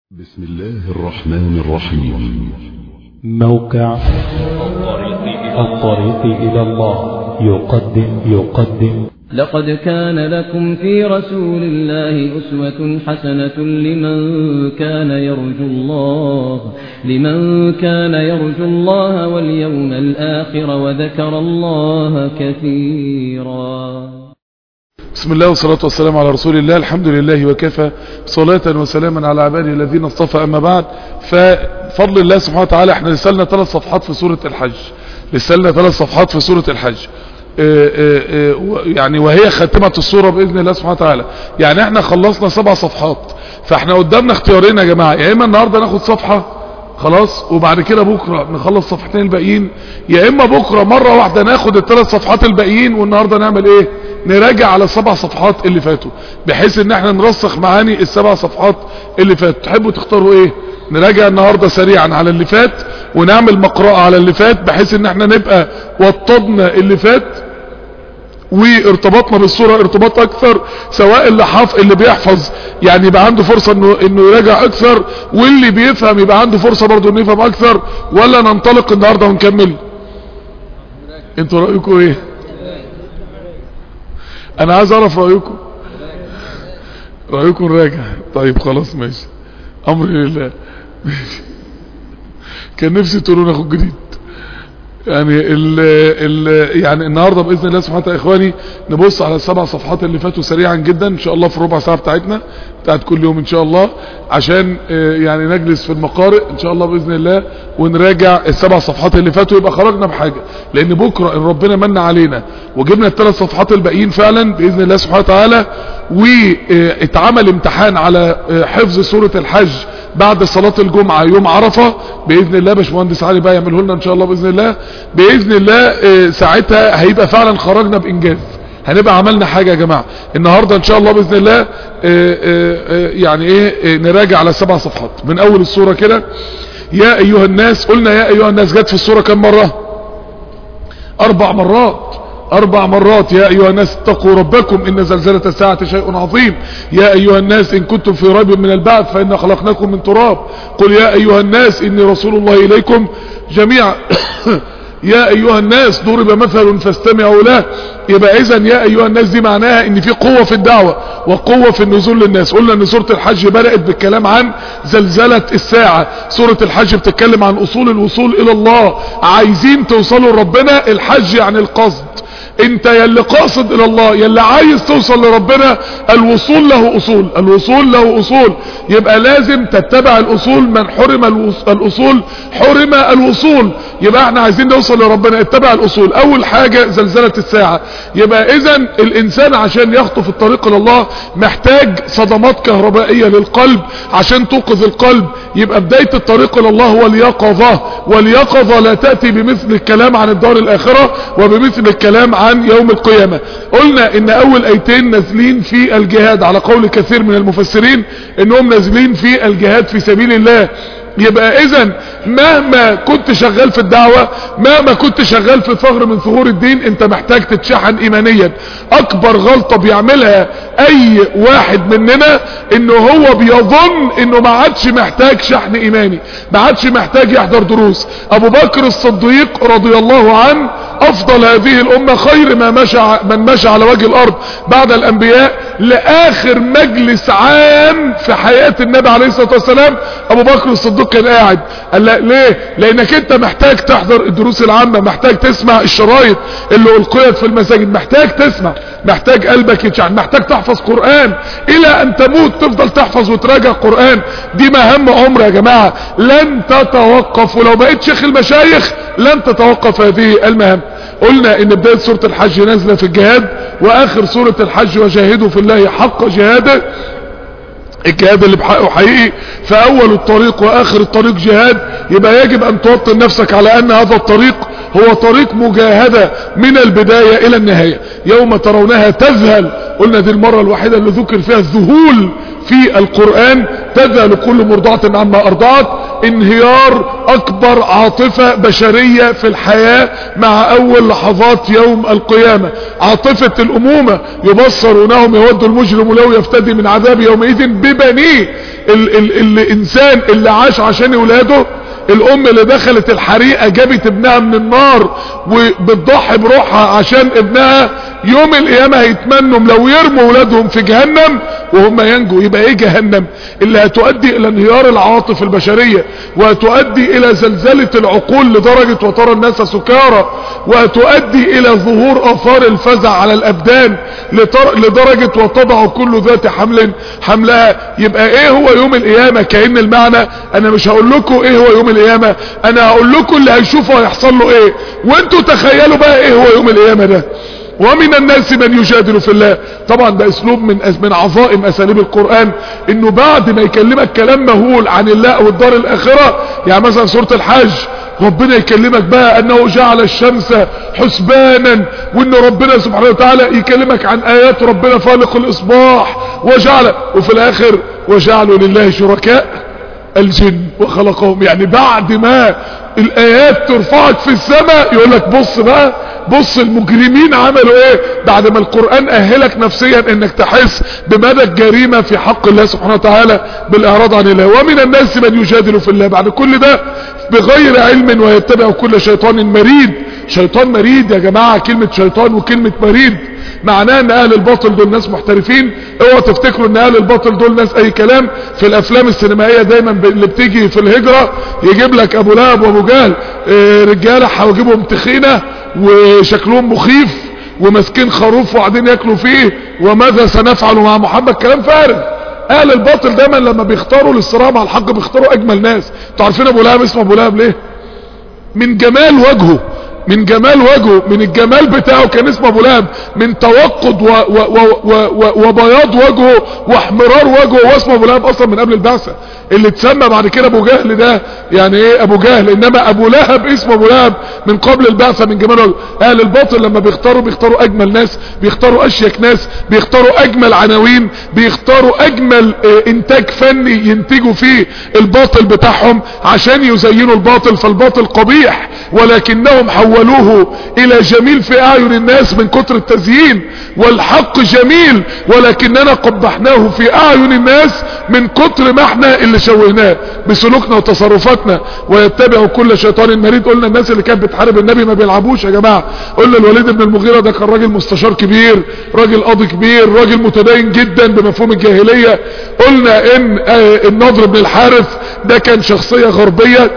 بسم الله الرحمن الرحيم. موقع الطريق إلى الله يقدم لقد كان لكم في رسول الله أسوة حسنة لمن كان يرجو الله واليوم الآخر وذكر الله كثيرا. بسم الله والصلاة والسلام على رسول الله. الحمد لله وكفى، صلاة وسلاما على عباده الذين اصطفى. أما بعد، ففضل الله سبحانه وتعالى احنا لسالنا 3 صفحات في سورة الحج. يعني وهي خاتمة السورة بإذن الله سبحانه وتعالى. يعني احنا خلصنا 7 صفحات، فاحنا قدامنا اختيارين يا جماعة، يا اما النهاردة ناخد صفحة خلاص وبعد كده بكرة نخلص صفحتين الباقيين، يا اما بكرة مرة واحدة ناخد ال3 صفحات الباقيين والنهاردة نعمل ايه؟ نراجع على 7 صفحات اللي فاتوا، بحيث ان احنا نرسخ معاني ال7 صفحات اللي فاتوا. تحبوا تختاروا ايه؟ نراجع النهاردة سريعا على اللي فات ونعمل مقرأة على اللي فات، بحيث ان احنا نبقى وطدنا اللي فات وارتبطنا بالصورة ارتباط اكثر، سواء اللي بيحفظ يعني يبقى عنده فرصة انه يراجع اكثر، واللي بيفهم يبقى عنده فرصة برضو انه يفهم اكثر، ولا ننطلق النهاردة ونكمل؟ انتوا رأيكم ايه؟ انا عايز اعرف رأيكم راجع. طيب خلاص ماشي، امر لله. كان نفسي تقولوا ناخد جديد يعني يعني النهارده باذن الله سبحانه وتعالى. اخواني نبص على ال7 صفحات اللي فاتوا سريعا جدا ان شاء الله في ربع ساعه بتاعت كل يوم ان شاء الله، عشان يعني نجلس في المقارئ ان شاء الله باذن الله ونراجع ال7 صفحات اللي فاتوا، يبقى خرجنا بحاجه. لان بكره ان ربنا من علينا وجبنا ال3 صفحات الباقيين فعلا باذن الله سبحانه وتعالى، واتعمل امتحان على حفظ سوره الحج بعد صلاة الجمعة يوم عرفة بإذن الله، باشمهندس علي بقى يعمله لنا إن شاء الله بإذن الله ساعتها هيبقى فعلا خرجنا بإنجاز، هنبقى عملنا حاجة يا جماعة. النهاردة إن شاء الله بإذن الله يعني إيه نراجع على 7 صفحات من أول السورة كده. يا أيها الناس، قلنا يا أيها الناس جت في السورة كم مرة؟ 4 مرات. يا أيها الناس اتقوا ربكم إن زلزلة الساعة شيء عظيم. يا أيها الناس إن كنتم في ريب من البعث فإنا خلقناكم من تراب. قل يا أيها الناس إني رسول الله إليكم جميعا. يا أيها الناس ضرب مثل فاستمعوا له. يبقى إذن يا أيها الناس دي معناها إن في قوة في الدعوة وقوة في النزول للناس. قلنا إن سورة الحج بدأت بالكلام عن زلزلة الساعة. سورة الحج بتتكلم عن أصول الوصول إلى الله. عايزين توصلوا لربنا، الحج يعني القصد. انت يلي قاصد الى الله، يلي عايز توصل لربنا، الوصول له اصول. يبقى لازم تتبع الاصول. من حرم الاصول حرم الوصول. يبقى احنا عايزين نوصل لربنا، اتبع الاصول. اول حاجة زلزلة الساعة. يبقى اذن الانسان عشان يخطو في الطريق الى الله محتاج صدمات كهربائية للقلب عشان توقظ القلب. يبقى بداية الطريق الى الله هو اليقظة، واليقظة لا تأتي بمثل الكلام عن الدار الاخرة وبمثل الكلام عن يوم القيامة. قلنا ان اول ايتين نازلين في الجهاد على قول كثير من المفسرين انهم نازلين في الجهاد في سبيل الله. يبقى اذن مهما كنت شغال في الدعوة، مهما كنت شغال في ثغر من ثغور الدين، انت محتاج تتشحن ايمانيا. اكبر غلطة بيعملها اي واحد مننا انه هو بيظن انه ما عادش محتاج شحن ايماني، ما عادش محتاج يحضر دروس. ابو بكر الصديق رضي الله عنه افضل هذه الامة، خير من مشى على وجه الارض بعد الانبياء، لاخر مجلس عام في حياة النبي عليه الصلاة والسلام ابو بكر الصديق كان قاعد. قال لا ليه؟ لانك انت محتاج تحضر الدروس العامة، محتاج تسمع الشرايط اللي القيت في المساجد، محتاج تسمع، محتاج قلبك يتشحن، محتاج تحفظ قرآن الى ان تموت، تفضل تحفظ وتراجع قرآن. دي مهام عمر يا جماعة لن تتوقف، ولو بقيت شيخ المشايخ لن تتوقف هذه المهام. قلنا ان بداية سورة الحج نازلة في الجهاد، واخر سورة الحج وجاهدوا في الله حق جهاده. الجهاد اللي بحقه حقيقي، فاول الطريق واخر الطريق جهاد. يبقى يجب ان توطن نفسك على ان هذا الطريق هو طريق مجاهدة من البداية الى النهاية. يوم ترونها تذهل، قلنا دي المرة الوحيدة اللي ذكر فيها الذهول في القرآن. تذهل كل مرضعة عما ارضعت. انهيار اكبر عاطفة بشرية في الحياة مع اول لحظات يوم القيامة، عاطفة الامومة. يبصرونهم يود المجرم لو يفتدي من عذاب يومئذ ببنيه. الانسان اللي عاش عشان اولاده، الام اللي دخلت الحريقة جابت ابنها من النار وبتضحي بروحها عشان ابنها، يوم القيامة هيتمنوا لو يرموا اولادهم في جهنم وهم ينجوا. يبقى ايه جهنم؟ اللي هتؤدي الى انهيار العواطف البشرية، وهتؤدي الى زلزلة العقول لدرجة وترى الناس سكارى، وهتؤدي الى ظهور اثار الفزع على الابدان لدرجة وتضع كل ذات حمل حملها. يبقى ايه هو يوم القيامة؟ كأن المعنى انا مش هقول لكم ايه هو يوم القيامة، انا هقول لكم اللي هيشوفه هيحصل له ايه، وانتوا تخيلوا بقى ايه هو يوم القيامة ده. ومن الناس من يجادل في الله. طبعا ده اسلوب من عظائم اساليب القرآن، انه بعد ما يكلمك كلام مهول عن الله والدار الاخرة، يعني مثلا سورة الحج ربنا يكلمك بقى انه جعل الشمس حسبانا، وان ربنا سبحانه وتعالى يكلمك عن ايات ربنا فالق الاصباح وفي الاخر وجعلوا لله شركاء الجن وخلقهم. يعني بعد ما الايات ترفعك في السماء يقول لك بص بقى، بص المجرمين عملوا ايه، بعد ما القرآن اهلك نفسيا انك تحس بمدى الجريمة في حق الله سبحانه وتعالى بالاعراض عن الله. ومن الناس من يجادل في الله، بعد كل ده بغير علم ويتبع كل شيطان مريد. شيطان مريد يا جماعة، كلمة شيطان وكلمة مريد معناه ان اهل الباطل دول ناس محترفين. اوعوا تفتكروا ان اهل الباطل دول ناس اي كلام. في الافلام السينمائية دايما اللي بتيجي في الهجرة يجيب لك ابو لهب وابو جهل، رجالة حواجبهم تخينة وشكلهم مخيف وماسكين خروف وقاعدين ياكلوا فيه، وماذا سنفعل مع محمد؟ كلام فارغ. اهل الباطل دايما لما بيختاروا للصراع مع الحق بيختاروا اجمل ناس. انتوا عارفين ابو لهب اسمه ابو لهب ليه؟ من جمال وجهه، من جمال وجهه، من الجمال بتاعه كان اسمه ابو لهب، من توقد وبياض وجهه واحمرار وجهه، واسمه ابو لهب اصلا من قبل البعثة. اللي اتسمى بعد كده ابو جهل ده يعني ايه ابو جهل، انما ابو لهب اسمه ابو لهب من قبل البعثة من جمال وجهه. اهل الباطل لما بيختاروا اجمل ناس، بيختاروا اشيك ناس، بيختاروا اجمل عناوين، بيختاروا اجمل انتاج فني ينتجوا فيه الباطل بتاعهم عشان يزينوا الباطل. فالباطل قبيح ولكنهم حولوه الى جميل في اعين الناس من كتر التزيين، والحق جميل ولكننا قبحناه في اعين الناس من كتر ما احنا اللي شوهناه بسلوكنا وتصرفاتنا. ويتبع كل شيطان مريد. قلنا الناس اللي كانت بتحارب النبي ما بيلعبوش يا جماعة. قلنا الوليد بن المغيرة ده كان راجل مستشار كبير، راجل قاضي كبير، راجل متدين جدا بمفهوم الجاهلية. قلنا ان النضر بن الحارث ده كان شخصية غربية،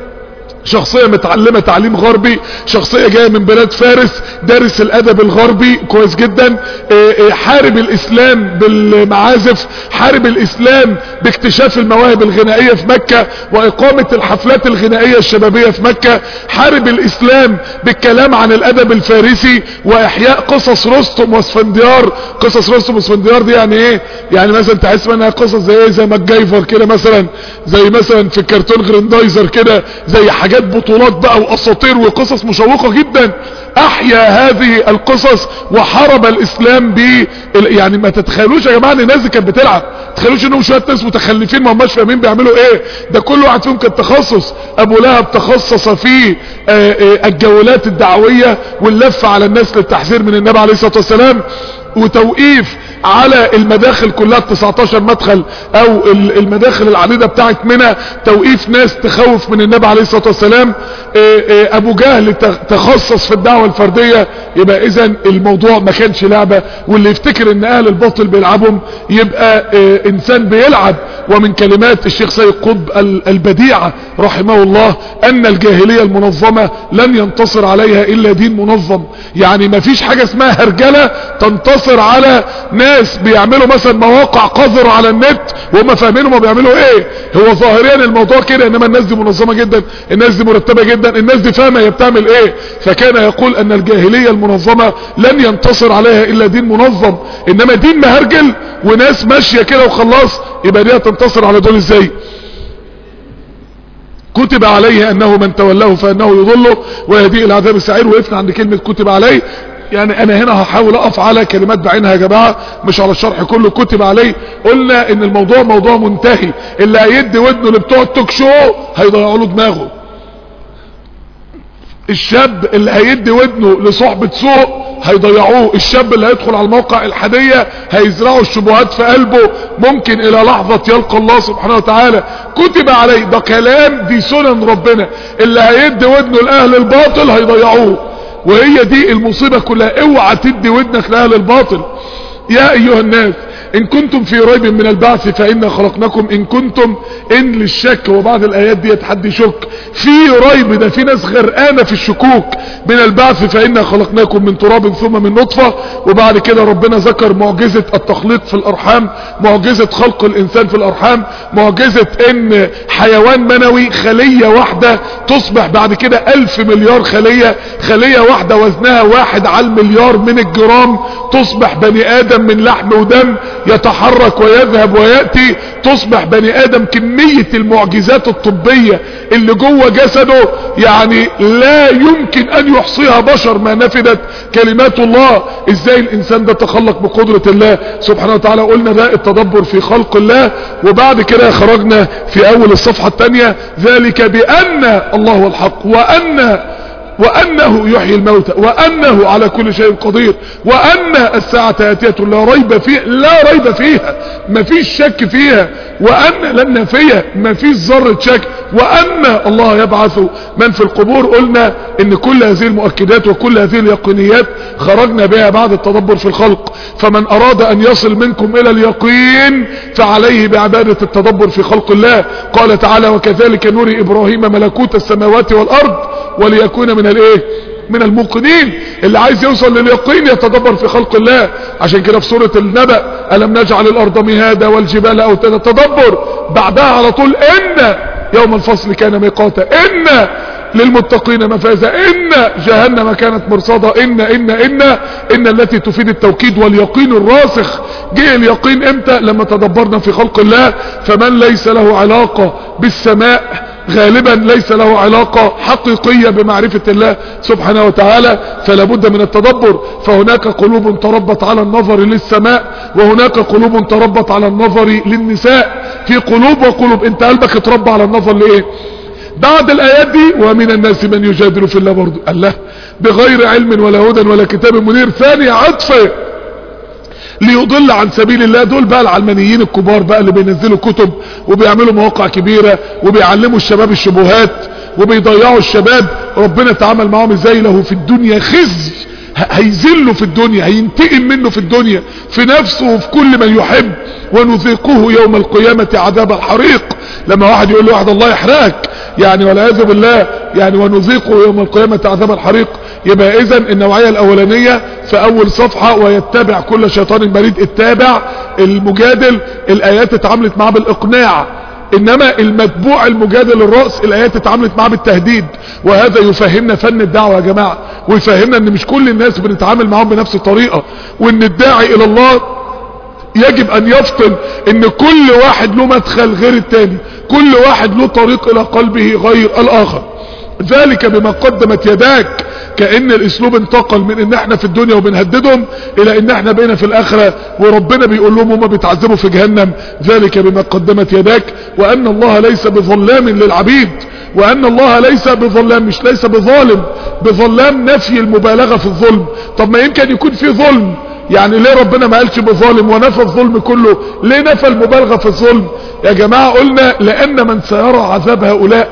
شخصية متعلمة تعليم غربي، شخصية جاية من بلاد فارس، دارس الادب الغربي كويس جدا، حارب الاسلام بالمعازف، حارب الاسلام باكتشاف المواهب الغنائية في مكة واقامة الحفلات الغنائية الشبابية في مكة، حارب الاسلام بالكلام عن الادب الفارسي واحياء قصص رستم واسفنديار. قصص رستم واسفنديار دي يعني ايه؟ يعني مثلا تحس منها قصص زي ايه؟ زي ماجايفر كده مثلا، زي مثلا في الكرتون جريندايزر كده، زي حاجات بطولات بقى واساطير وقصص مشوقة جدا. احيا هذه القصص وحارب الاسلام يعني ما تتخيلوش يا جماعة ان الناس دي كانت بتلعب، تخيلوش انهم شوية ناس متخلفين ما هماش فاهمين بيعملوا ايه. ده كل واحد فيهم كان تخصص. ابو لهب تخصص في الجولات الدعوية واللف على الناس للتحذير من النبي عليه الصلاة والسلام، وتوقيف على المداخل كلها 19 مدخل او المداخل العديدة بتاعت منى، توقيف ناس تخوف من النبي عليه الصلاة والسلام. ابو جهل تخصص في الدعوة الفردية. يبقى اذا الموضوع ما كانش لعبة، واللي يفتكر ان اهل الباطل بيلعبهم يبقى انسان بيلعب. ومن كلمات الشيخ سيد قطب البديعة رحمه الله ان الجاهلية المنظمة لن ينتصر عليها الا دين منظم. يعني ما فيش حاجة اسمها هرجلة تنتصر على ناس بيعملوا مثلا مواقع قذرة على النت وهم فاهمين ما بيعملوا ايه. هو ظاهريا الموضوع كده، انما الناس دي منظمة جدا، الناس دي مرتبة جدا، الناس دي فاهمة هي بتعمل ايه. فكان يقول ان الجاهلية المنظمة لن ينتصر عليها الا دين منظم. انما دين مهرجل وناس ماشية كده وخلاص، يبقى دي هتنتصر على دول ازاي؟ كتب عليه انه من تولاه فانه يضله ويهديه الى عذاب السعير. وقفنا عند كلمة كتب عليه. يعني انا هنا هحاول اقف على كلمات بعينها يا جماعة مش على الشرح كله كتب عليه. قلنا ان الموضوع موضوع منتهي، اللي هيدي ودنه لبتوع التوك شو هيضيعوا له دماغه. الشاب اللي هيدي ودنه لصحبة سوء هيضيعوه. الشاب اللي هيدخل على الموقع الحادية هيزرعوا الشبهات في قلبه، ممكن الى لحظة يلقى الله سبحانه وتعالى. كتب عليه، ده كلام، دي سنن ربنا. اللي هيدي ودنه لأهل الباطل هيضيعوه، وهي دي المصيبة كلها. اوعى تدي ودنك لأهل الباطل. يا ايها الناس ان كنتم في ريب من البعث فإنا خلقناكم. ان كنتم ان للشك، وبعد الايات دي حد يشك في ريب، ده في ناس غرقانه في الشكوك. من البعث فإنا خلقناكم من تراب ثم من نطفة. وبعد كده ربنا ذكر معجزة التخليق في الارحام، معجزة خلق الانسان في الارحام، معجزة ان حيوان منوي خلية واحدة تصبح بعد كده 1000 مليار خلية. خلية واحدة وزنها 1 على المليار من الجرام تصبح بني ادم من لحم ودم، يتحرك ويذهب ويأتي، تصبح بني ادم. كمية المعجزات الطبية اللي جوه جسده يعني لا يمكن ان يحصيها بشر ما نفدت كلمات الله. ازاي الانسان ده تخلق بقدرة الله سبحانه وتعالى؟ قلنا ده التدبر في خلق الله. وبعد كده خرجنا في اول الصفحة الثانية، ذلك بان الله هو الحق، وأنه يحيي الموتى، وأنه على كل شيء قدير، وأن الساعة آتية لا ريب فيها، مفيش شك فيها، وأن لن نافية، مفيش ذرة شك، وأن الله يبعث من في القبور. قلنا ان كل هذه المؤكدات وكل هذه اليقينيات خرجنا بها بعد التدبر في الخلق. فمن أراد أن يصل منكم إلى اليقين فعليه بعبادة التدبر في خلق الله. قال تعالى وكذلك نري إبراهيم ملكوت السماوات والأرض وليكون من الموقنين. اللي عايز يوصل لليقين يتدبر في خلق الله. عشان كده في سورة النبأ ألم نجعل الأرض مهادا والجبال أوتادا، تدبر. بعدها على طول إن يوم الفصل كان ميقاتا، إن للمتقين مفازا، إن جهنم كانت مرصادا، إن التي تفيد التوكيد واليقين الراسخ. جه اليقين امتى؟ لما تدبرنا في خلق الله. فمن ليس له علاقة بالسماء غالبا ليس له علاقة حقيقية بمعرفة الله سبحانه وتعالى، فلا بد من التدبر. فهناك قلوب تربت على النظر للسماء، وهناك قلوب تربت على النظر للنساء. في قلوب وقلوب. انت قلبك اتربى على النظر لإيه؟ بعد الآيات دي ومن الناس من يجادل في الله برضو الله بغير علم ولا هدى ولا كتاب منير. ثاني عطف ليضل عن سبيل الله. دول بقى العلمانيين الكبار بقى اللي بينزلوا كتب وبيعملوا مواقع كبيرة وبيعلموا الشباب الشبهات وبيضيعوا الشباب. ربنا تعامل معهم ازاي؟ له في الدنيا خزي، هيذله في الدنيا، هينتقم منه في الدنيا، في نفسه وفي كل من يحب. ونذيقه يوم القيامة عذاب الحريق. لما واحد يقول له واحد الله يحرقك يعني والعياذ بالله، يعني ونذيقه يوم القيامة عذاب الحريق. يبقى اذا النوعية الاولانية في اول صفحة ويتبع كل شيطان مريد. اتبع المجادل الايات اتعاملت معاه بالاقناع، انما المتبوع المجادل الرأس الايات اتعاملت معاه بالتهديد. وهذا يفهمنا فن الدعوة يا جماعة، ويفهمنا ان مش كل الناس بنتعامل معهم بنفس الطريقة، وان الداعي الى الله يجب ان يفطن ان كل واحد له مدخل غير التاني، كل واحد له طريق الى قلبه غير الاخر. ذلك بما قدمت يداك. كأن الاسلوب انتقل من ان احنا في الدنيا وبنهددهم الى ان احنا بقينا في الاخرة وربنا بيقول لهم هم بيتعذبوا في جهنم. ذلك بما قدمت يداك وان الله ليس بظلام للعبيد. وان الله ليس بظلام، مش ليس بظالم. بظلام نفي المبالغة في الظلم. طب ما يمكن يكون في ظلم، يعني ليه ربنا ما قالش بظالم ونفى الظلم كله؟ ليه نفى المبالغة في الظلم يا جماعة؟ قلنا لان من سيرى عذاب هؤلاء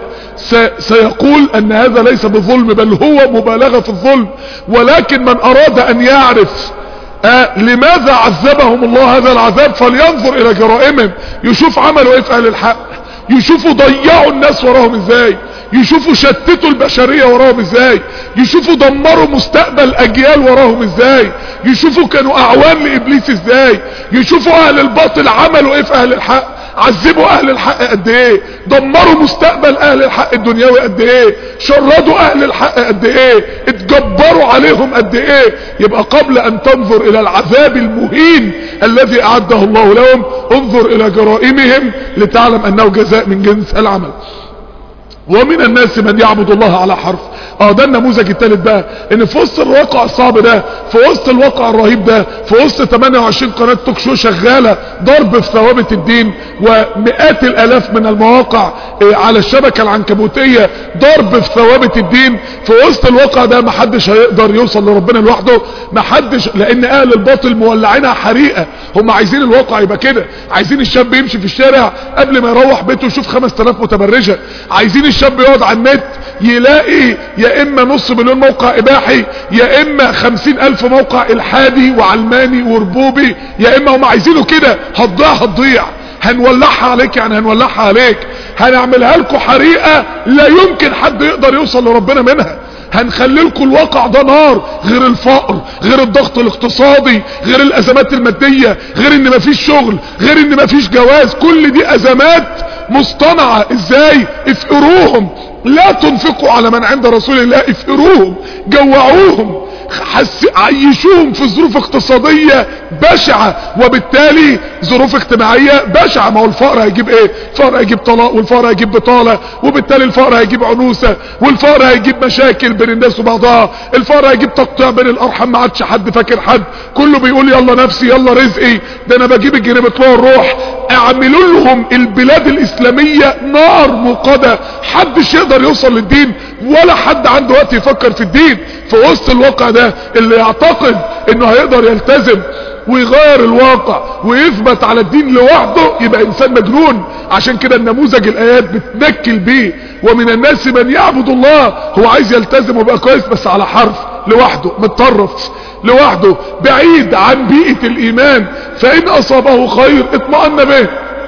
سيقول ان هذا ليس بظلم بل هو مبالغة في الظلم. ولكن من اراد ان يعرف لماذا عذبهم الله هذا العذاب فلينظر الى جرائمهم، يشوف عملوا ايه في اهل الحق، يشوفوا ضيعوا الناس وراهم ازاي، يشوفوا شتتوا البشرية وراهم ازاي، يشوفوا دمروا مستقبل اجيال وراهم ازاي، يشوفوا كانوا اعوان لابليس ازاي، يشوفوا اهل الباطل عملوا ايه في اهل الحق، عذبوا اهل الحق قد ايه، دمروا مستقبل اهل الحق الدنيوي قد ايه، شردوا اهل الحق قد ايه، اتجبروا عليهم قد ايه. يبقى قبل ان تنظر الى العذاب المهين الذي اعده الله لهم انظر الى جرائمهم لتعلم انه جزاء من جنس العمل. ومن الناس من يعبد الله على حرف ده النموذج الثالث بقى، ان في وسط الواقع الصعب ده، في وسط الواقع الرهيب ده، في وسط 28 قناة توك شو شغالة ضرب في ثوابت الدين، ومئات الالاف من المواقع على الشبكة العنكبوتية ضرب في ثوابت الدين، في وسط الواقع ده محدش هيقدر يوصل لربنا لوحده، محدش، لان اهل الباطل مولعينها حريقة. هم عايزين الواقع يبقى كده، عايزين الشاب يمشي في الشارع قبل ما يروح بيته يشوف 5000 متبرجة، عايزين الشاب يقعد على النت يلاقي يا اما نص مليون موقع اباحي، يا اما 50,000 موقع الحادي وعلماني وربوبي، يا اما هم عايزينه كده. هتضيع، هنولعها عليك، يعني هنولعها عليك، هنعملها لكم حريقة لا يمكن حد يقدر يوصل لربنا منها. هنخلي لكم الواقع ده نار، غير الفقر، غير الضغط الاقتصادي، غير الازمات المادية، غير ان مفيش شغل، غير ان مفيش جواز، كل دي ازمات مصطنعة. ازاي؟ افقروهم، لا تنفقوا على من عند رسول الله، افقروهم، جوعوهم، عيشوهم في ظروف اقتصادية بشعة، وبالتالي ظروف اجتماعية بشعة. ما هو الفقر هيجيب ايه؟ الفقر هيجيب طلاق، والفقر هيجيب بطالة، وبالتالي الفقر هيجيب عنوسة، والفقر هيجيب مشاكل بين الناس وبعضها، الفقر هيجيب تقطيع بين الارحام، ما عادش حد فاكر حد، كله بيقول يلا نفسي يلا رزقي، ده انا بجيب الجنيه بطلوع الروح. اعملوا لهم البلاد الاسلامية نار موقدة، حدش يقدر يوصل للدين، ولا حد عنده وقت يفكر في الدين. في وسط الواقع ده اللي يعتقد انه هيقدر يلتزم ويغير الواقع ويثبت على الدين لوحده يبقى انسان مجنون. عشان كده النموذج الايات بتنكل بيه، ومن الناس من يعبد الله، هو عايز يلتزم ويبقى كويس بس على حرف، لوحده، متطرف لوحده، بعيد عن بيئة الايمان. فان اصابه خير اطمأن به،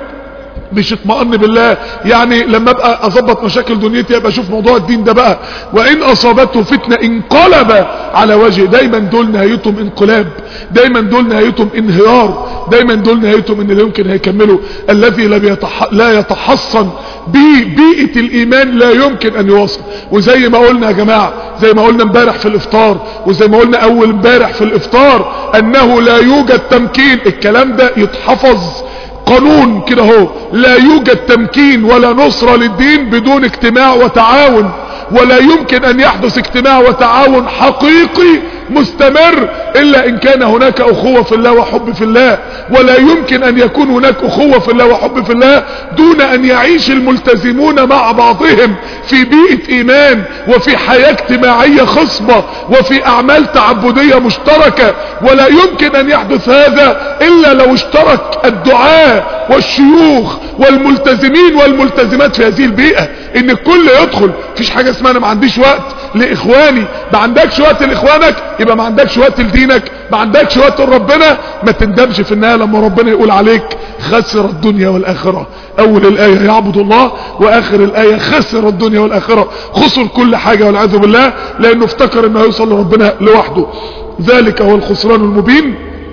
مش اطمئن بالله، يعني لما ابقى اظبط مشاكل دنيتي ابقى اشوف موضوع الدين ده بقى. وان اصابته فتنة انقلب على وجهه، دايما دول نهايتهم انقلاب، دايما دول نهايتهم انهيار، دايما دول نهايتهم ان لا يمكن هيكملوا. الذي لا يتحصن ببيئة الايمان لا يمكن ان يواصل. وزي ما قلنا يا جماعة، زي ما قلنا امبارح في الافطار، وزي ما قلنا اول امبارح في الافطار، انه لا يوجد تمكين. الكلام ده يتحفظ قانون كده هو، لا يوجد تمكين ولا نصرة للدين بدون اجتماع وتعاون، ولا يمكن ان يحدث اجتماع وتعاون حقيقي مستمر الا ان كان هناك اخوة في الله وحب في الله. ولا يمكن ان يكون هناك اخوة في الله وحب في الله دون ان يعيش الملتزمون مع بعضهم في بيئة ايمان، وفي حياة اجتماعية خصبة، وفي اعمال تعبدية مشتركة. ولا يمكن ان يحدث هذا الا لو اشترك الدعاء والشيوخ والملتزمين والملتزمات في هذه البيئة، ان الكل يدخل. مفيش حاجة اسمها انا ما عنديش وقت لاخواني، ما عندكش وقت لاخوانك يبقى ما عندكش وقت لدينك، ما عندكش وقت لربنا. ما تندمش في النهاية لما ربنا يقول عليك خسر الدنيا والاخرة. اول الاية يعبد الله، واخر الاية خسر الدنيا والاخرة، خسر كل حاجة والعياذ بالله، لانه افتكر انه هيوصل لربنا لوحده. ذلك هو الخسران المبين.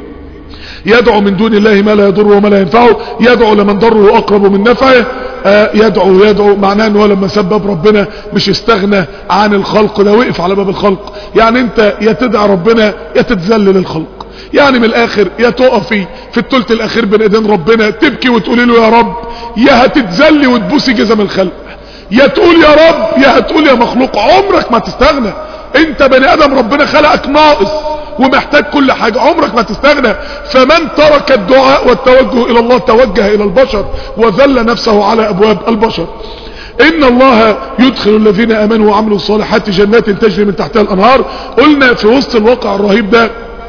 يدعو من دون الله ما لا يضره وما لا ينفعه، يدعو لمن ضره اقرب من نفعه. يدعو معناه انه لما سبب ربنا مش استغنى عن الخلق، ده وقف على باب الخلق. يعني انت يا تدعى ربنا يا تتذلل الخلق، يعني من الاخر يا تقفي في الثلث الاخير بين ايدين ربنا تبكي وتقولي له يا رب، يا هتتذلي وتبوسي جزم الخلق، يا تقول يا رب يا هتقول يا مخلوق. عمرك ما تستغنى، انت بني ادم ربنا خلقك ناقص ومحتاج كل حاجة، عمرك ما تستغنى. فمن ترك الدعاء والتوجه الى الله توجه الى البشر وذل نفسه على ابواب البشر. ان الله يدخل الذين امنوا وعملوا الصالحات جنات تجري من تحتها الانهار. قلنا في وسط الواقع الرهيب ده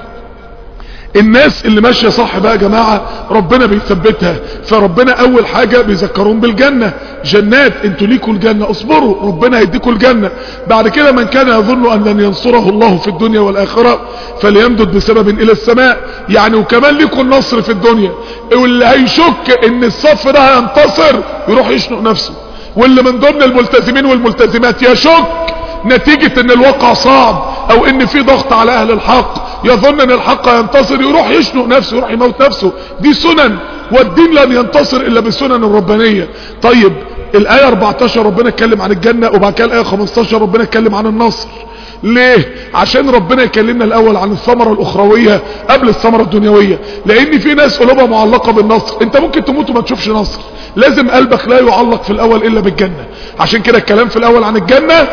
الناس اللي ماشية صح بقى يا جماعة ربنا بيثبتها. فربنا اول حاجة بيذكرون بالجنة، جنات انتوا ليكوا الجنة، اصبروا ربنا هيديكوا الجنة. بعد كده من كان يظن ان لن ينصره الله في الدنيا والاخرة فليمدد بسبب الى السماء، يعني وكمان ليكوا النصر في الدنيا. واللي هيشك ان الصف ده هينتصر يروح يشنق نفسه. واللي من ضمن الملتزمين والملتزمات يشك نتيجة ان الواقع صعب او ان في ضغط على اهل الحق، يظن ان الحق ينتصر يروح يشنق نفسه، يروح يموت نفسه. دي سنن، والدين لن ينتصر الا بالسنن الربانية. طيب الاية 14 ربنا اتكلم عن الجنة، وبعد كده الاية 15 ربنا اتكلم عن النصر. ليه؟ عشان ربنا يكلمنا الاول عن الثمرة الاخروية قبل الثمرة الدنيوية. لان في ناس قلوبها معلقة بالنصر، انت ممكن تموت وما تشوفش نصر، لازم قلبك لا يعلق في الاول الا بالجنة. عشان كده الكلام في الاول عن الجنة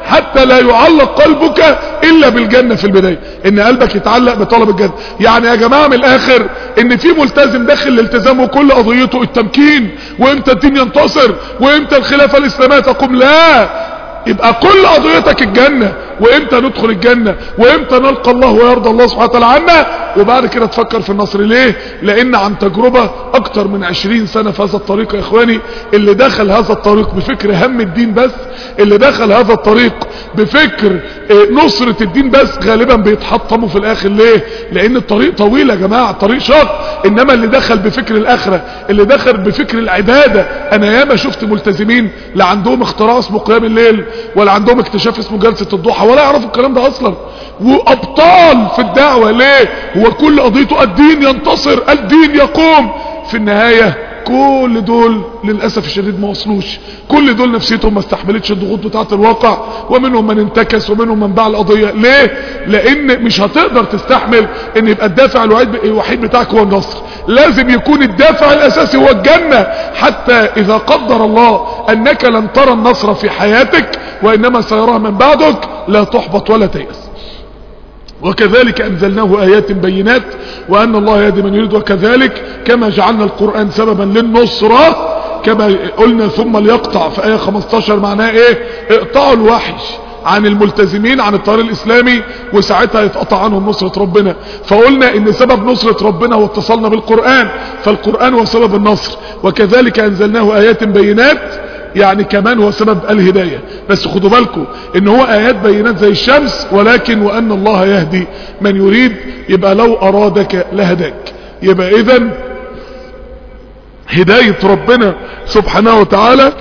حتى لا يعلق قلبك الا بالجنة في البداية، ان قلبك يتعلق بطلب الجنة. يعني يا جماعة من الاخر ان في ملتزم داخل الالتزام وكل قضيته التمكين، وامتى الدين ينتصر، وامتى الخلافة الاسلامية تقوم. لا، يبقى كل قضيتك الجنة، وامتى ندخل الجنة، وامتى نلقى الله ويرضى الله سبحانه وتعالى عنا، وبعد كده تفكر في النصر. ليه؟ لان عن تجربة اكتر من 20 سنة في هذا الطريق يا اخواني. اللي دخل هذا الطريق بفكر هم الدين بس، اللي دخل هذا الطريق بفكر نصرة الدين بس، غالبا بيتحطموا في الاخر. ليه؟ لان الطريق طويل يا جماعة، الطريق شاق. انما اللي دخل بفكر الاخرة، اللي دخل بفكر العبادة. انا ياما شفت ملتزمين لا عندهم اختراع اسمه قيام الليل، ولا عندهم اكتشاف اسمه جلسة الضحى، ولا يعرفوا الكلام ده اصلا، وابطال في الدعوة. ليه؟ هو كل قضيته الدين ينتصر، الدين يقوم. في النهاية كل دول للأسف الشديد ما وصلوش، كل دول نفسيتهم ما استحملتش الضغوط بتاعة الواقع، ومنهم من انتكس ومنهم من باع القضية. ليه؟ لان مش هتقدر تستحمل ان يبقى الدافع الوحيد بتاعك هو النصر. لازم يكون الدافع الاساسي هو الجنة، حتى اذا قدر الله انك لن ترى النصر في حياتك وانما سيراه من بعدك، لا تحبط ولا تيأس. وكذلك انزلناه ايات بينات وان الله يهدي من يريد، وكذلك كما جعلنا القرآن سببا للنصرة كما قلنا. ثم ليقطع في آية 15 معناها ايه؟ اقطعوا الوحي عن الملتزمين عن الطريق الاسلامي، وساعتها يتقطع عنهم نصرة ربنا. فقلنا ان سبب نصرة ربنا هو اتصالنا بالقرآن، فالقرآن هو سبب النصر. وكذلك انزلناه ايات بينات يعني كمان هو سبب الهداية. بس خدوا بالكم ان هو ايات بينات زي الشمس، ولكن وان الله يهدي من يريد. يبقى لو ارادك لهداك. يبقى اذن هداية ربنا سبحانه وتعالى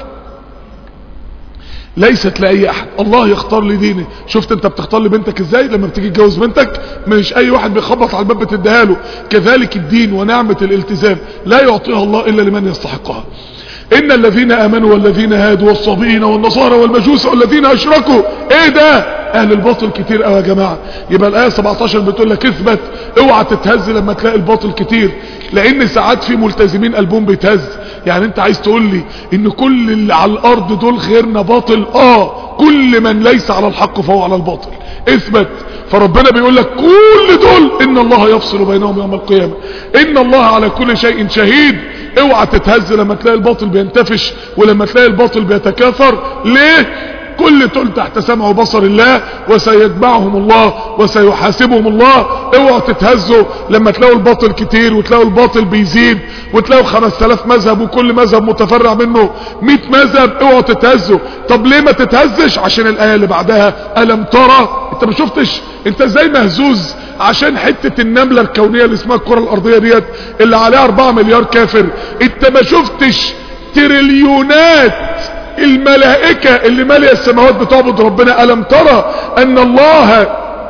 ليست لأي احد، الله يختار لدينه. شفت انت بتختار لبنتك ازاي لما بتيجي تجوز بنتك؟ مش اي واحد بيخبط على الباب بتديها له. كذلك الدين ونعمة الالتزام لا يعطيها الله الا لمن يستحقها. ان الذين امنوا والذين هادوا والصابئين والنصارى والمجوس والذين اشركوا، ايه ده؟ اهل الباطل كتير قوي يا جماعة. يبقى الايه 17 بتقول لك اثبت، اوعى تتهز لما تلاقي الباطل كتير، لان ساعات في ملتزمين قلبهم بيتهز. يعني انت عايز تقول لي ان كل اللي على الارض دول غيرنا باطل؟ كل من ليس على الحق فهو على الباطل. اثبت. فربنا بيقول لك كل دول ان الله يفصل بينهم يوم القيامة، ان الله على كل شيء شهيد. اوعى تتهز لما تلاقي الباطل بينتفش ولما تلاقي الباطل بيتكاثر. ليه؟ كل دول تحت سمع وبصر الله، وسيتبعهم الله وسيحاسبهم الله. اوعوا تتهزوا لما تلاقوا الباطل كتير، وتلاقوا الباطل بيزيد، وتلاقوا 5000 مذهب وكل مذهب متفرع منه 100 مذهب. اوعوا تتهزوا. طب ليه ما تتهزش؟ عشان الآية اللي بعدها ألم ترى. انت ما شفتش؟ انت ازاي مهزوز؟ عشان حتة النملة الكونية اللي اسمها الكرة الارضية ديت اللي عليها 4 مليار كافر. انت ما شفتش تريليونات الملائكة اللي مالية السماوات بتعبد ربنا؟ ألم ترى أن الله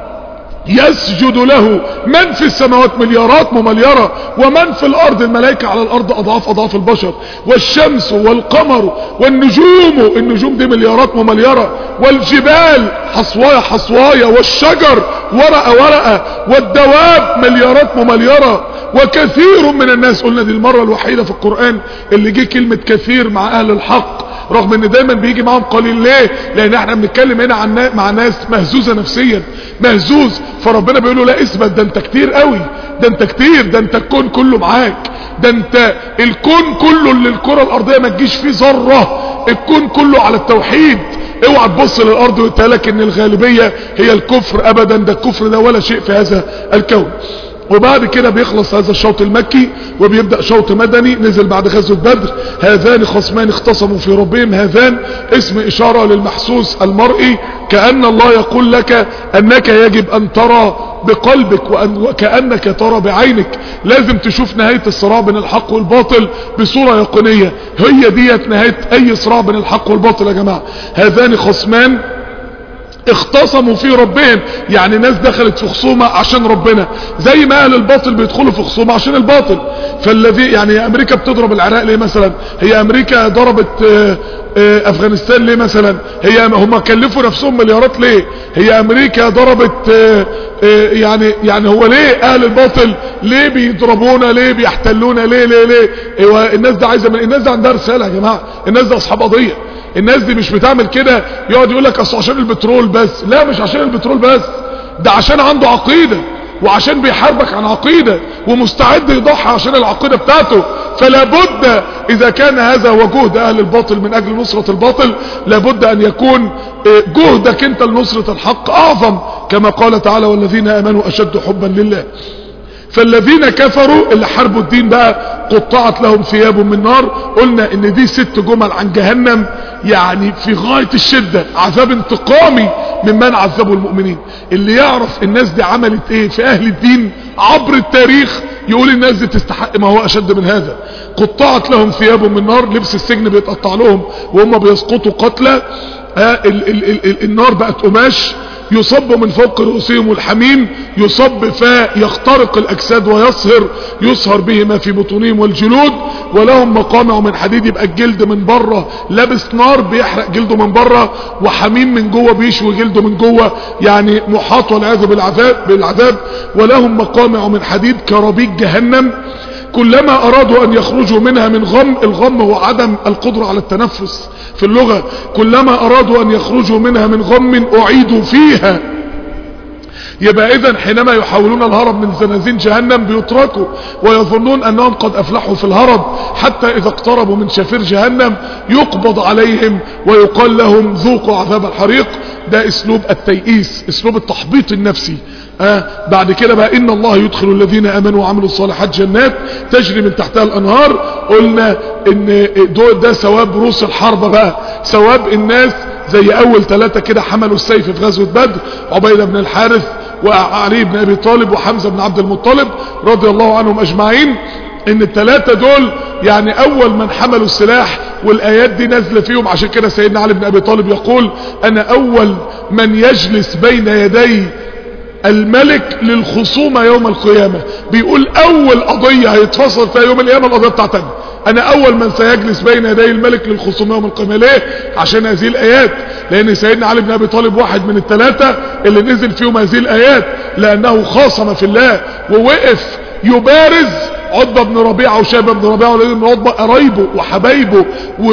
يسجد له من في السماوات مليارات ممليرة، ومن في الأرض الملائكة على الأرض أضعاف البشر، والشمس والقمر والنجوم، النجوم دي مليارات ممليرة، والجبال حصوايا، والشجر ورقة، والدواب مليارات ممليرة، وكثير من الناس. قلنا دي المرة الوحيدة في القرآن اللي جه كلمة كثير مع أهل الحق، رغم ان دايما بيجي معهم قليل. ليه؟ لان احنا بنتكلم هنا مع ناس مهزوزة نفسيا، مهزوز. فربنا بيقول له لا اثبت، ده انت كتير قوي، ده انت كتير، ده انت الكون كله معاك، ده انت الكون كله اللي الكرة الارضية ما تجيش فيه ذرة، الكون كله على التوحيد. اوعى تبص للارض وتقولك ان الغالبية هي الكفر، ابدا، ده الكفر ده ولا شيء في هذا الكون. وبعد كده بيخلص هذا الشوط المكي وبيبدأ شوط مدني نزل بعد غزوة بدر. هذان خصمان اختصموا في ربهم. هذان اسم اشارة للمحسوس المرئي، كأن الله يقول لك انك يجب ان ترى بقلبك وكأنك ترى بعينك. لازم تشوف نهاية الصراع بين الحق والباطل بصورة يقينية. هي ديت نهاية اي صراع بين الحق والباطل يا جماعة. هذان خصمان اختصموا في ربهم، يعني ناس دخلت في خصومة عشان ربنا، زي ما اهل الباطل بيدخلوا في خصومة عشان الباطل. فالذي يعني امريكا بتضرب العراق ليه مثلا؟ هي امريكا ضربت افغانستان ليه مثلا؟ هم كلفوا نفسهم مليارات ليه؟ هي امريكا ضربت يعني هو ليه اهل الباطل ليه بيضربونا؟ ليه بيحتلونا؟ ليه الناس ده عايزه الناس ده عندها رسالة يا جماعة. الناس ده اصحاب قضية، الناس دي مش بتعمل كده يقعد يقول لك اصل عشان البترول بس. لا، مش عشان البترول بس، ده عشان عنده عقيدة، وعشان بيحاربك عن عقيدة، ومستعد يضحي عشان العقيدة بتاعته. فلا بد اذا كان هذا هو جهد اهل الباطل من اجل نصرة الباطل، لابد ان يكون جهدك انت لنصرة الحق اعظم، كما قال تعالى والذين امنوا اشد حبا لله. فالذين كفروا اللي حاربوا الدين بقى قطعت لهم ثياب من نار. قلنا ان دي 6 جمل عن جهنم، يعني في غاية الشدة، عذاب انتقامي ممن عذبوا المؤمنين. اللي يعرف الناس دي عملت ايه في اهل الدين عبر التاريخ يقول الناس دي تستحق ما هو اشد من هذا. قطعت لهم ثياب من نار، لبس السجن بيتقطع لهم وهم بيسقطوا قتلى. النار بقت قماش يصب من فوق رؤوسهم الحميم، يصب فيخترق الاجساد يصهر به ما في بطونهم والجلود. ولهم مقامع من حديد، يبقى الجلد من بره لابس نار بيحرق جلده من بره، وحميم من جوه بيشوي جلده من جوه، يعني محاط والعياذ بالعذاب. ولهم مقامع من حديد كرابيج جهنم، كلما ارادوا ان يخرجوا منها من غم، الغم هو عدم القدرة على التنفس في اللغة، كلما ارادوا ان يخرجوا منها من غم اعيدوا فيها. يبقى اذا حينما يحاولون الهرب من زنازين جهنم بيتركوا ويظنون انهم قد افلحوا في الهرب، حتى اذا اقتربوا من شفير جهنم يقبض عليهم ويقال لهم ذوقوا عذاب الحريق. ده اسلوب التيئيس، اسلوب التحبيط النفسي. بعد كده بقى ان الله يدخل الذين امنوا وعملوا الصالحات جنات تجري من تحتها الانهار. قلنا ان ده ثواب روس الحرب، بقى ثواب الناس زي اول 3 كده حملوا السيف في غزوة بدر، عبيدة بن الحارث وعلي بن ابي طالب وحمزة بن عبد المطلب رضي الله عنهم اجمعين. ان ال3 دول يعني اول من حملوا السلاح، والايات دي نازله فيهم. عشان كده سيدنا علي بن ابي طالب يقول انا اول من يجلس بين يدي الملك للخصومة يوم القيامة. بيقول اول قضية هيتفصل فيها يوم القيامة القضية بتاعتنا، انا اول من سيجلس بين يدي الملك للخصومة يوم القيامة. ليه؟ عشان هذه الايات، لان سيدنا علي بن ابي طالب واحد من ال3 اللي نزل فيهم هذه الايات، لانه خاصم في الله ووقف يبارز عتبة بن ربيعة وشيبة بن ربيعة وليد بن عتبة قرايبه وحبايبه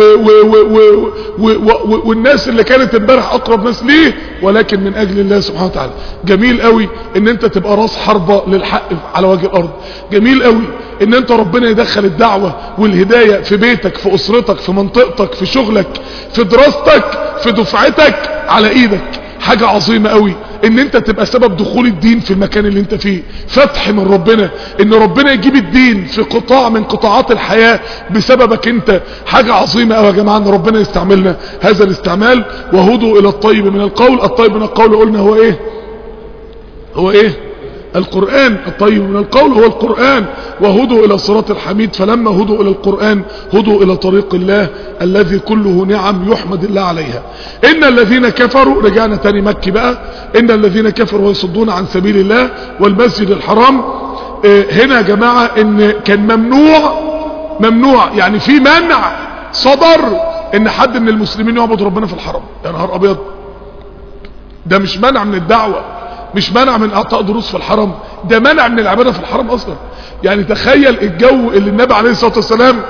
والناس اللي كانت امبارح اقرب ناس ليه، ولكن من اجل الله سبحانه وتعالى. جميل قوي ان انت تبقى راس حربة للحق على وجه الارض. جميل قوي ان انت ربنا يدخل الدعوة والهداية في بيتك، في اسرتك، في منطقتك، في شغلك، في دراستك، في دفعتك، على ايدك. حاجة عظيمة قوي ان انت تبقى سبب دخول الدين في المكان اللي انت فيه، فتح من ربنا، ان ربنا يجيب الدين في قطاع من قطاعات الحياة بسببك انت. حاجة عظيمة قوي يا جماعة ان ربنا يستعملنا هذا الاستعمال. وهدوا الى الطيب من القول. الطيب من القول قلنا هو ايه؟ هو ايه؟ القرآن. الطيب من القول هو القرآن. وهدوا الى صراط الحميد. فلما هدوا الى القرآن هدوا الى طريق الله الذي كله نعم يحمد الله عليها. ان الذين كفروا، رجعنا تاني مكي بقى، ان الذين كفروا ويصدون عن سبيل الله والمسجد الحرام. هنا يا جماعة ان كان ممنوع يعني في منع صدر ان حد من المسلمين يعبد ربنا في الحرم. يا نهار ابيض، ده مش منع من الدعوة، مش منع من اعطاء دروس في الحرم، ده منع من العبادة في الحرم اصلا. يعني تخيل الجو اللي النبي عليه الصلاة والسلام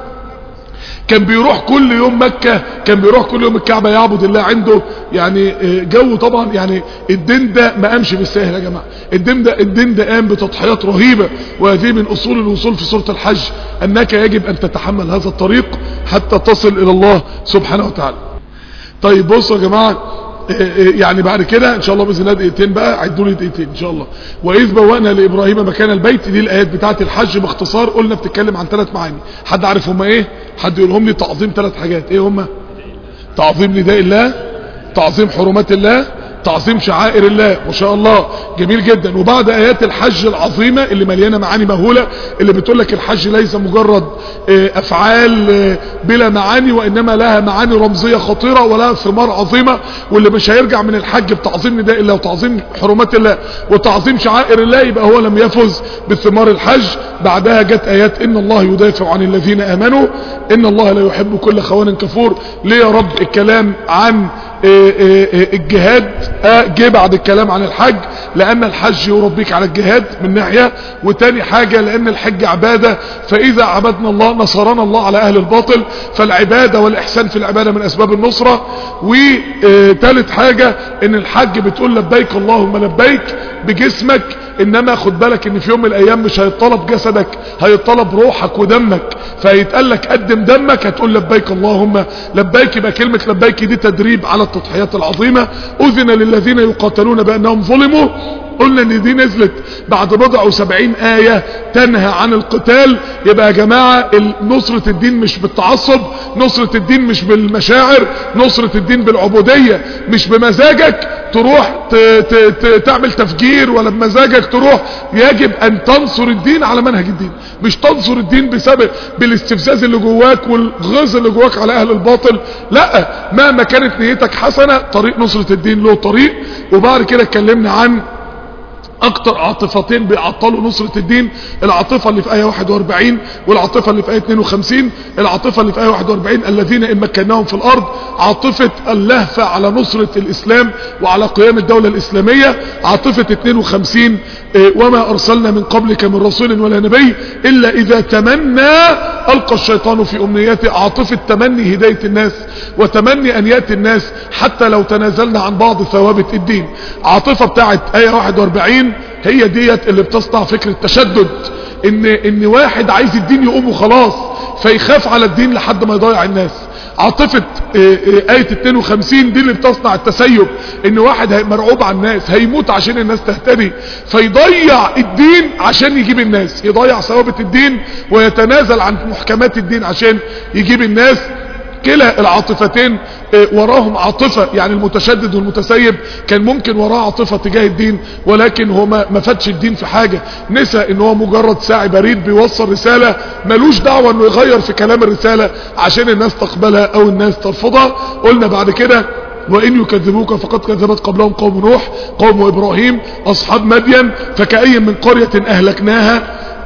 كان بيروح كل يوم مكة، كان بيروح كل يوم الكعبة يعبد الله عنده. يعني جو طبعا، يعني الدين ده ما قامش بالسهل يا جماعة. الدين ده قام بتضحيات رهيبة، وهذه من اصول الوصول في سورة الحج، انك يجب ان تتحمل هذا الطريق حتى تصل الى الله سبحانه وتعالى. طيب بصوا يا جماعة، يعني بعد كده ان شاء الله باذن الله دقيقتين بقى، عدوا لي دقيقتين ان شاء الله. واذ بوأنا لابراهيم مكان البيت، دي الايات بتاعه الحج باختصار. قلنا بتتكلم عن 3 معاني. حد عارف هم ايه؟ حد يقولهم لي. تعظيم 3 حاجات. ايه هم؟ تعظيم نداء الله، تعظيم حرمات الله، تعظيم شعائر الله. ما شاء الله، جميل جدا. وبعد ايات الحج العظيمة اللي مليانة معاني مهولة، اللي بتقول لك الحج ليس مجرد افعال بلا معاني، وانما لها معاني رمزية خطيرة ولها ثمار عظيمة، واللي مش هيرجع من الحج بتعظيم نداء الله وتعظيم حرمات الله وتعظيم شعائر الله يبقى هو لم يفز بثمار الحج. بعدها جت ايات ان الله يدافع عن الذين امنوا، ان الله لا يحب كل خوان كفور. ليه يا رب الكلام عن الجهاد جه بعد الكلام عن الحج، لان الحج يربيك على الجهاد من ناحية، وتاني حاجة لان الحج عبادة، فاذا عبدنا الله نصرنا الله على اهل الباطل، فالعبادة والاحسان في العبادة من اسباب النصرة. وتالت حاجة ان الحج بتقول لبيك اللهم لبيك بجسمك، انما خد بالك ان في يوم من الايام مش هيطلب جسدك، هيطلب روحك ودمك، فهيتقال لك قدم دمك هتقول لبيك اللهم لبيك. يبقى كلمة لبيك دي تدريب على التضحيات العظيمة. اذن للذين يقاتلون بانهم ظلموا، قلنا ان دي نزلت بعد بضع و70 آية تنهى عن القتال. يبقى يا جماعة نصرة الدين مش بالتعصب، نصرة الدين مش بالمشاعر، نصرة الدين بالعبودية، مش بمزاجك تروح تعمل تفجير، ولا بمزاجك تروح. يجب ان تنصر الدين على منهج الدين، مش تنصر الدين بسبب بالاستفزاز اللي جواك والغز اللي جواك على اهل الباطل. لا، مهما كانت نيتك حسنة طريق نصرة الدين له طريق. وبعد كده اتكلمنا عن اكتر عاطفتين بيعطلوا نصرة الدين، العاطفة اللي في آية 41 والعاطفة اللي في آية 52. العاطفة اللي في آية 41 الذين إن مكناهم في الأرض، عاطفة اللهفة على نصرة الإسلام وعلى قيام الدولة الإسلامية. عاطفة 52 وما أرسلنا من قبلك من رسول ولا نبي إلا إذا تمنى ألقى الشيطان في أمنيته، عاطفة تمني هداية الناس وتمني أن يأتي الناس حتى لو تنازلنا عن بعض ثوابت الدين. عاطفة بتاعت آية 41 هي ديت اللي بتصنع فكرة تشدد، ان واحد عايز الدين يقوم وخلاص فيخاف على الدين لحد ما يضيع الناس. عاطفة آية 52 دي اللي بتصنع التسيب، ان واحد مرعوب عن الناس هيموت عشان الناس تهتدي فيضيع الدين عشان يجيب الناس، يضيع ثوابت الدين ويتنازل عن محكمات الدين عشان يجيب الناس. كلا العاطفتين وراهم عاطفة، يعني المتشدد والمتسيب كان ممكن وراه عاطفة تجاه الدين، ولكن هو ما فادش الدين في حاجة، نسى ان هو مجرد ساعي بريد بيوصل رسالة، ملوش دعوة انه يغير في كلام الرسالة عشان الناس تقبلها او الناس ترفضها. قلنا بعد كده وإن يكذبوك فقد كذبت قبلهم قوم نوح، قوم إبراهيم، أصحاب مدين، فكأي من قرية أهلكناها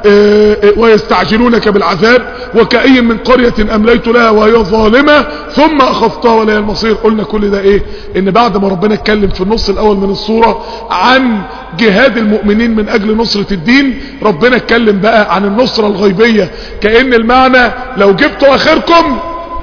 ويستعجلونك بالعذاب وكأي من قرية أمليت لها وهي ظالمة ثم أخذتها ولا المصير. قلنا كل ده ايه؟ ان بعد ما ربنا اتكلم في النص الاول من السورة عن جهاد المؤمنين من اجل نصرة الدين، ربنا اتكلم بقى عن النصرة الغيبية، كأن المعنى لو جبتوا اخركم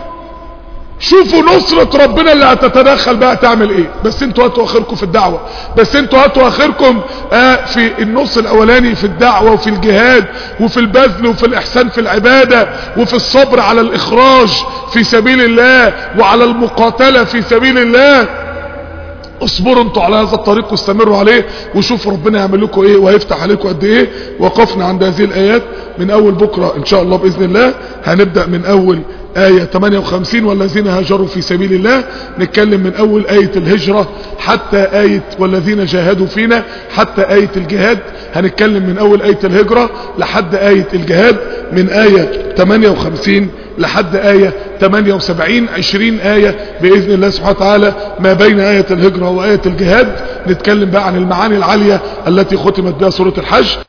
شوفوا نصرة ربنا اللي هتتدخل بقى تعمل ايه، بس انتوا هاتوا اخركم في الدعوة، بس انتوا هاتوا اخركم في النص الاولاني في الدعوة وفي الجهاد وفي البذل وفي الاحسان في العبادة وفي الصبر على الاخراج في سبيل الله وعلى المقاتلة في سبيل الله. اصبروا انتوا على هذا الطريق واستمروا عليه وشوفوا ربنا يعمل لكم ايه وهيفتح عليكم قد ايه. وقفنا عند هذه الايات. من اول بكرة ان شاء الله باذن الله هنبدأ من اول آية 58 والذين هاجروا في سبيل الله، نتكلم من اول آية الهجرة حتى آية والذين جاهدوا فينا حتى آية الجهاد، هنتكلم من اول آية الهجرة لحد آية الجهاد، من آية 58 لحد آية 78، 20 آية بإذن الله سبحانه وتعالى ما بين آية الهجرة وآية الجهاد. نتكلم بقى عن المعاني العالية التي ختمت بها سورة الحج.